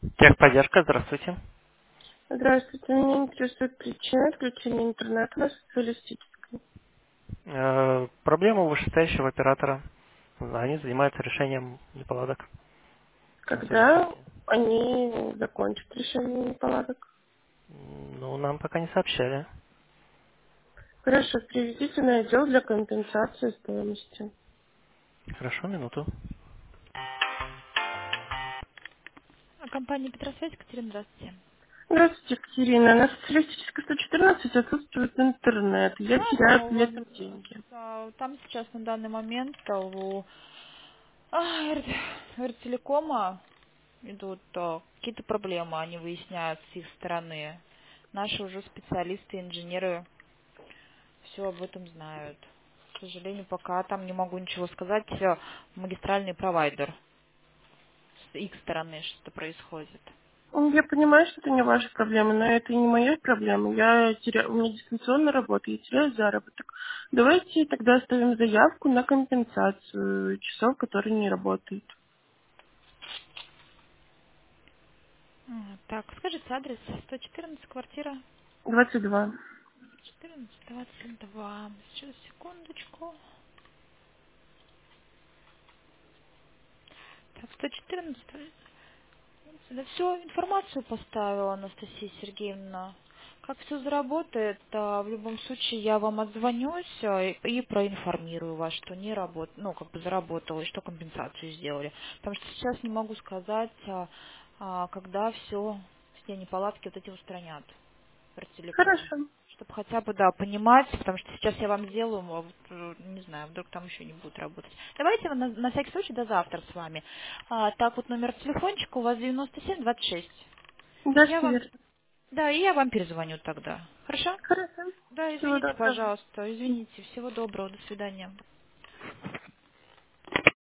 Техподдержка, здравствуйте. Здравствуйте, меня интересует причина отключения интернета на социалистической. Проблема у вышестоящего оператора. Они занимаются решением неполадок на связи с Когда сетью. они закончат решение неполадок? Ну, нам пока не сообщали. Хорошо, приведите на отдел для компенсации стоимости. Хорошо, минуту. Компания Петросвязь, Екатерина, здравствуйте. Здравствуйте, Екатерина. На социалистической 114 отсутствует интернет. Я теряю Ну, у при вас этом деньги. там сейчас на данный момент у Ртелекома идут какие-то проблемы, они выясняют с их стороны. Наши уже специалисты, инженеры все об этом знают. К сожалению, пока там не могу ничего сказать. Магистральный провайдер с их стороны что-то происходит. Я понимаю, что это не ваша проблема, но это и не моя проблема. У меня дистанционная работа, я теряю заработок. Давайте тогда оставим заявку на компенсацию часов, которые не работают. Так, скажите адрес 114, квартира 22. 1422. Сейчас, секундочку. Так, 114. Да все, информацию поставила Анастасия Сергеевна. Как все заработает, в любом случае я вам отзвонюсь и проинформирую вас, что не работ, ну, как бы заработало, и что компенсацию сделали. Потому что сейчас не могу сказать, когда все неполадки вот эти устранят Ростелеком. Хорошо. Чтобы хотя бы, да, понимать, потому что сейчас я вам сделаю, а вот, не знаю, вдруг там еще не будет работать. Давайте на всякий случай до завтра с вами. Так, вот номер телефончика у вас 9726. Да, Я все вам, верно. да, и я вам перезвоню тогда. Хорошо? Хорошо. Да, Всего извините, доброго. пожалуйста, извините. Всего доброго, до свидания.